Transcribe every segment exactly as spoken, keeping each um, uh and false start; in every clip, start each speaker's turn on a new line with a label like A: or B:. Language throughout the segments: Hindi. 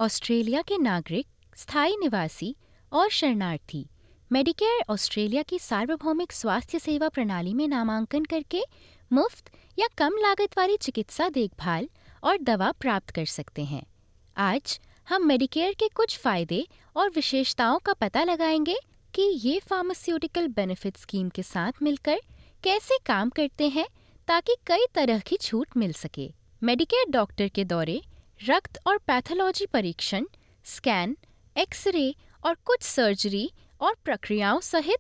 A: ऑस्ट्रेलिया के नागरिक, स्थायी निवासी और शरणार्थी मेडिकेयर ऑस्ट्रेलिया की सार्वभौमिक स्वास्थ्य सेवा प्रणाली में नामांकन करके मुफ्त या कम लागत वाली चिकित्सा देखभाल और दवा प्राप्त कर सकते हैं। आज हम मेडिकेयर के कुछ फायदे और विशेषताओं का पता लगाएंगे कि ये फार्मास्यूटिकल बेनिफिट स्कीम के साथ मिलकर कैसे काम करते हैं ताकि कई तरह की छूट मिल सके। मेडिकेयर डॉक्टर के दौरे, रक्त और पैथोलॉजी परीक्षण, स्कैन, एक्सरे और कुछ सर्जरी और प्रक्रियाओं सहित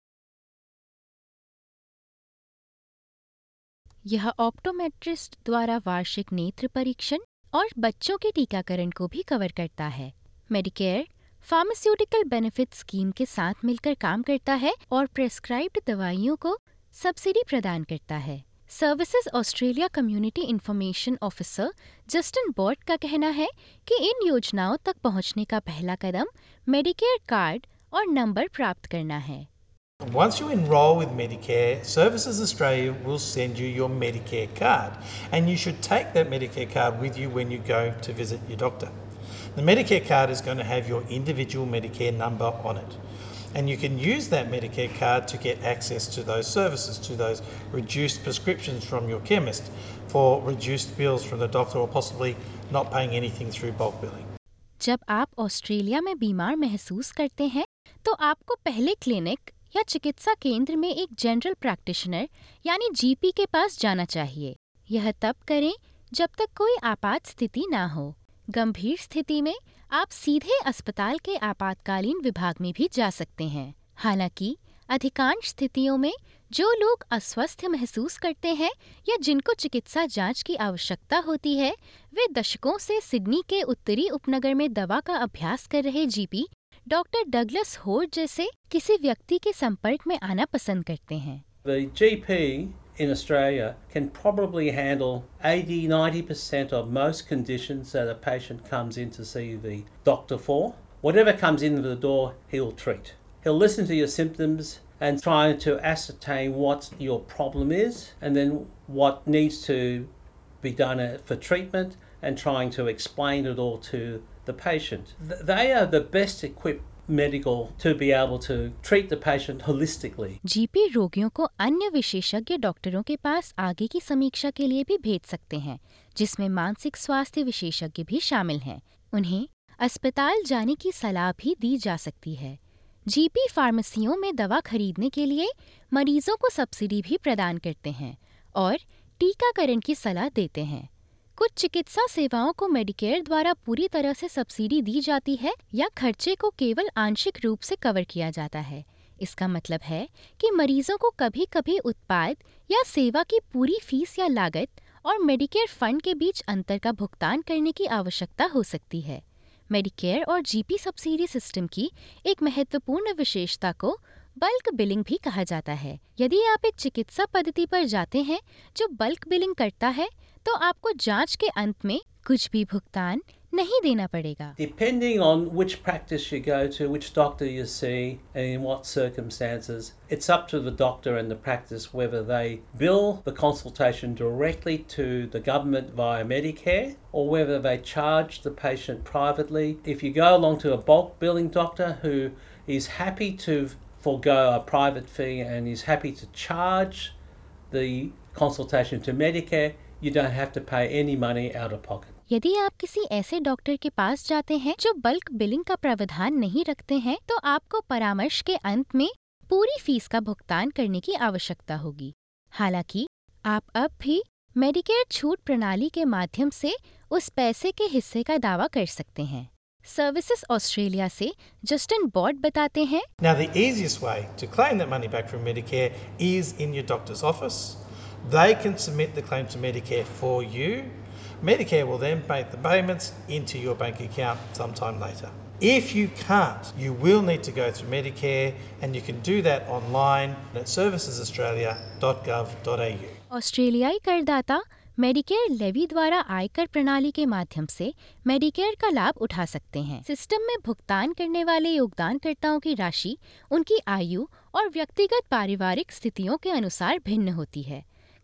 A: यह ऑप्टोमेट्रिस्ट द्वारा वार्षिक नेत्र परीक्षण और बच्चों के टीकाकरण को भी कवर करता है। मेडिकेयर फार्मास्यूटिकल बेनिफिट स्कीम के साथ मिलकर काम करता है और प्रेस्क्राइब्ड दवाइयों को सब्सिडी प्रदान करता है। Services Australia community information officer Justin Bott का कहना है कि इन योजनाओं तक पहुंचने का पहला कदम मेडिकेयर कार्ड और नंबर प्राप्त करना है।
B: Once you enrol with Medicare, Services Australia will send you your Medicare card, and you should take that Medicare card with you when you go to visit your doctor. The Medicare card is going to have your individual Medicare number on it, and you can use that Medicare card to get access to those services, to those reduced prescriptions from your chemist, for reduced bills from the doctor, or possibly not paying anything through bulk billing.
A: जब आप ऑस्ट्रेलिया में बीमार महसूस करते हैं तो आपको पहले क्लिनिक या चिकित्सा केंद्र में एक जनरल प्रैक्टिशनर यानी जीपी के पास जाना चाहिए। यह तब करें जब तक कोई आपात स्थिति ना हो। गंभीर स्थिति में आप सीधे अस्पताल के आपातकालीन विभाग में भी जा सकते हैं। हालांकि अधिकांश स्थितियों में जो लोग अस्वस्थ महसूस करते हैं या जिनको चिकित्सा जांच की आवश्यकता होती है, वे दशकों से सिडनी के उत्तरी उपनगर में दवा का अभ्यास कर रहे जीपी डॉक्टर डगलस होर्ड जैसे किसी व्यक्ति के संपर्क में आना पसंद करते हैं।
C: The G P in Australia can probably handle eighty to ninety percent of most conditions that a patient comes in to see the doctor for. Whatever comes in the door, he'll treat. He'll listen to your symptoms and try to ascertain what your problem is and then what needs to be done for treatment and trying to explain it all to the patient. They are the best equipped medical to be able to treat the patient holistically.
A: GP रोगियों को अन्य विशेषज्ञ डॉक्टरों के पास आगे की समीक्षा के लिए भी भेज सकते हैं, जिसमें मानसिक स्वास्थ्य विशेषज्ञ भी शामिल हैं। उन्हें अस्पताल जाने की सलाह भी दी जा सकती है। जीपी फार्मेसियों में दवा खरीदने के लिए मरीजों को सब्सिडी भी प्रदान करते हैं और टीकाकरण की सलाह देते हैं। कुछ चिकित्सा सेवाओं को मेडिकेयर द्वारा पूरी तरह से सब्सिडी दी जाती है या खर्चे को केवल आंशिक रूप से कवर किया जाता है। इसका मतलब है कि मरीजों को कभी-कभी उत्पाद या सेवा की पूरी फीस या लागत और मेडिकेयर फंड के बीच अंतर का भुगतान करने की आवश्यकता हो सकती है। मेडिकेयर और जीपी सब्सिडी सिस्टम की एक महत्वपूर्ण विशेषता को बल्क बिलिंग भी कहा जाता है। यदि आप एक चिकित्सा पद्धति पर जाते हैं जो बल्क बिलिंग करता है, तो आपको जांच के अंत में कुछ भी भुगतान नहीं देना पड़ेगा।
C: Depending on which practice you go to, which doctor you see, and in what circumstances, it's up to the doctor and the practice whether they bill the consultation directly to the government via Medicare or whether they charge the patient privately. If you go along to a bulk billing doctor who is happy to forgo a private fee and is happy to charge the consultation to Medicare, you don't have to pay any money out of pocket.
A: यदि आप किसी ऐसे डॉक्टर के पास जाते हैं जो बल्क बिलिंग का प्रावधान नहीं रखते हैं, तो आपको परामर्श के अंत में पूरी फीस का भुगतान करने की आवश्यकता होगी। हालांकि आप अब भी मेडिकेयर छूट प्रणाली के माध्यम से उस पैसे के हिस्से का दावा कर सकते हैं। सर्विसेज ऑस्ट्रेलिया से जस्टिन बॉट बताते हैं,
B: Now the easiest way to claim that money back from Medicare is in your doctor's office. They can submit the claim to Medicare for you. Medicare will then make the payments into your bank account sometime later. If you can't, you will need to go through Medicare, and you can do that online at services australia dot gov dot a u.
A: ऑस्ट्रेलियाई करदाता मेडिकेयर लेवी द्वारा आयकर प्रणाली के माध्यम से मेडिकेयर का लाभ उठा सकते हैं। सिस्टम में भुगतान करने वाले योगदानकर्ताओं की राशि उनकी आयु और व्यक्तिगत पारिवारिक स्थितियों के अनुसार भिन्न होती है।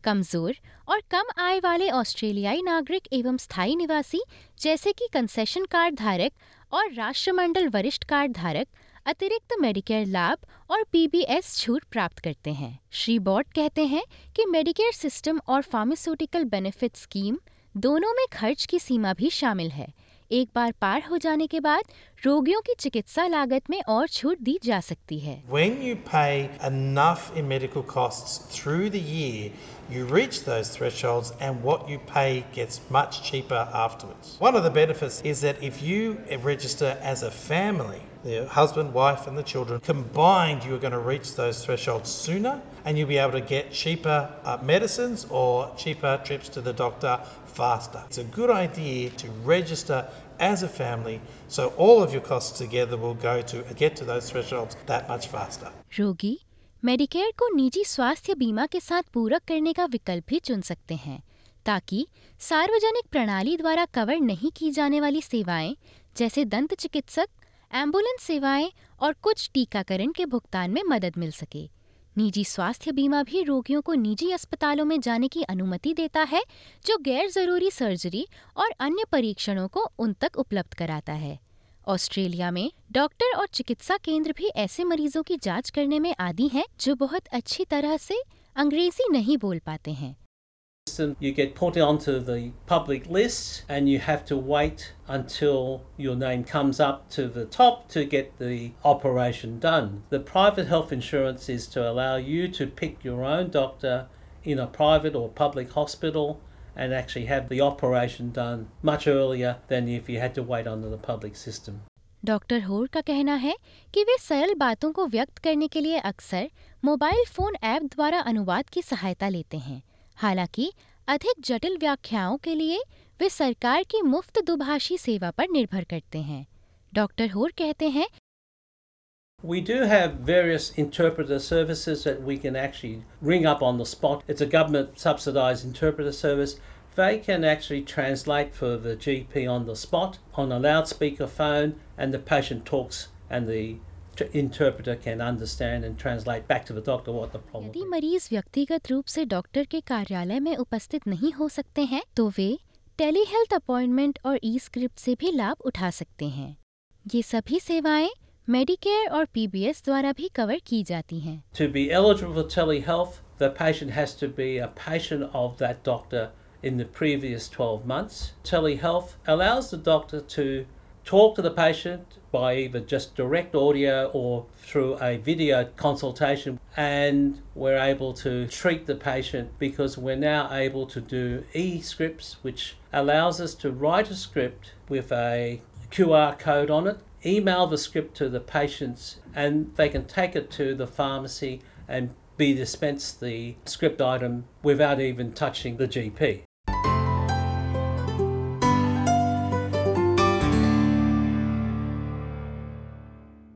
A: कमजोर और कम आय वाले ऑस्ट्रेलियाई नागरिक एवं स्थायी निवासी जैसे कि कंसेशन कार्ड धारक और राष्ट्रमंडल वरिष्ठ कार्ड धारक अतिरिक्त मेडिकेयर लाभ और पीबीएस छूट प्राप्त करते हैं। श्री बॉट कहते हैं कि मेडिकेयर सिस्टम और फार्मास्यूटिकल बेनिफिट स्कीम दोनों में खर्च की सीमा भी शामिल है। एक बार पार हो जाने के बाद रोगियों की चिकित्सा लागत में और छूट दी जा सकती है।
B: When you pay enough in medical costs through the year, you reach those thresholds and what you pay gets much cheaper afterwards. One of the benefits is that if you register as a family, the husband, wife and the children, combined you are going to reach those thresholds sooner and you'll be able to get cheaper uh, medicines or cheaper trips to the doctor faster. It's a good idea to register as a family so all of your costs together will go to get to those thresholds that much faster.
A: रोगी मेडिकेयर को निजी स्वास्थ्य बीमा के साथ पूरक करने का विकल्प भी चुन सकते हैं ताकि सार्वजनिक प्रणाली द्वारा कवर नहीं की जाने वाली सेवाएं जैसे दंत चिकित्सक, एम्बुलेंस सेवाएं और कुछ टीकाकरण के भुगतान में मदद मिल सके। निजी स्वास्थ्य बीमा भी रोगियों को निजी अस्पतालों में जाने की अनुमति देता है जो गैर जरूरी सर्जरी और अन्य परीक्षणों को उन तक उपलब्ध कराता है। ऑस्ट्रेलिया में डॉक्टर और चिकित्सा केंद्र भी ऐसे मरीजों की जांच करने में आदी हैं जो बहुत अच्छी तरह से अंग्रेजी नहीं बोल पाते हैं।
C: You get put onto the public list and you have to wait until your name comes up to the top to get the operation done. The private health insurance is to allow you to pick your own doctor in a private or public hospital and actually have the operation done much earlier than if you had to wait under the public system.
A: Doctor Hore का कहना है कि वे सरल बातों को व्यक्त करने के लिए अक्सर मोबाइल फोन ऐप द्वारा अनुवाद की सहायता लेते हैं। हालांकि अधिक जटिल व्याख्याओं के लिए वे सरकार की मुफ्त दुभाषी सेवा पर निर्भर करते हैं। डॉक्टर होर कहते हैं,
C: We do have various interpreter services that we can actually ring up on the spot. It's a government subsidised interpreter service. They can actually translate for the G P on the spot on a loudspeaker phone and the patient talks and the interpreter can understand and translate back to the doctor what the problem is.
A: यदि मरीज व्यक्तिगत रूप से डॉक्टर के कार्यालय में उपस्थित नहीं हो सकते हैं तो वे टेली हेल्थ अपॉइंटमेंट और ई स्क्रिप्ट से भी लाभ उठा सकते हैं। ये सभी सेवाएं मेडिकेयर और पीबीएस द्वारा भी कवर की जाती हैं।
C: To be eligible for telehealth, the patient has to be a patient of that doctor in the previous twelve months. Telehealth allows the doctor to talk to the patient by either just direct audio or through a video consultation, and we're able to treat the patient because we're now able to do e-scripts, which allows us to write a script with a Q R code on it, email the script to the patients, and they can take it to the pharmacy and be dispensed the script item without even touching the G P.